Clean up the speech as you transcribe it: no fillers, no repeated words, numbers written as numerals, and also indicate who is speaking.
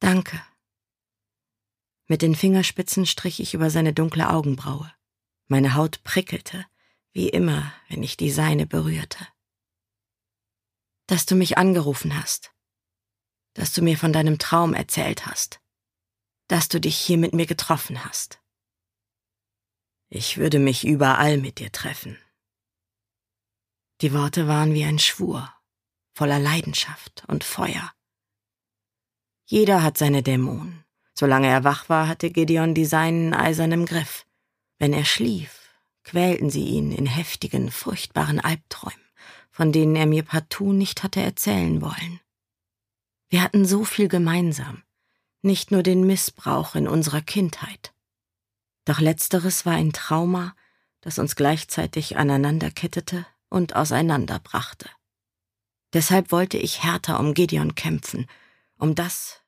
Speaker 1: Danke. Mit den Fingerspitzen strich ich über seine dunkle Augenbraue. Meine Haut prickelte, wie immer, wenn ich die seine berührte. Dass du mich angerufen hast. Dass du mir von deinem Traum erzählt hast. Dass du dich hier mit mir getroffen hast. Ich würde mich überall mit dir treffen. Die Worte waren wie ein Schwur, voller Leidenschaft und Feuer. Jeder hat seine Dämonen. Solange er wach war, hatte Gideon die seinen eisern im Griff. Wenn er schlief, quälten sie ihn in heftigen, furchtbaren Albträumen, von denen er mir partout nicht hatte erzählen wollen. Wir hatten so viel gemeinsam, nicht nur den Missbrauch in unserer Kindheit. Doch letzteres war ein Trauma, das uns gleichzeitig aneinanderkettete und auseinanderbrachte. Deshalb wollte ich härter um Gideon kämpfen, um das,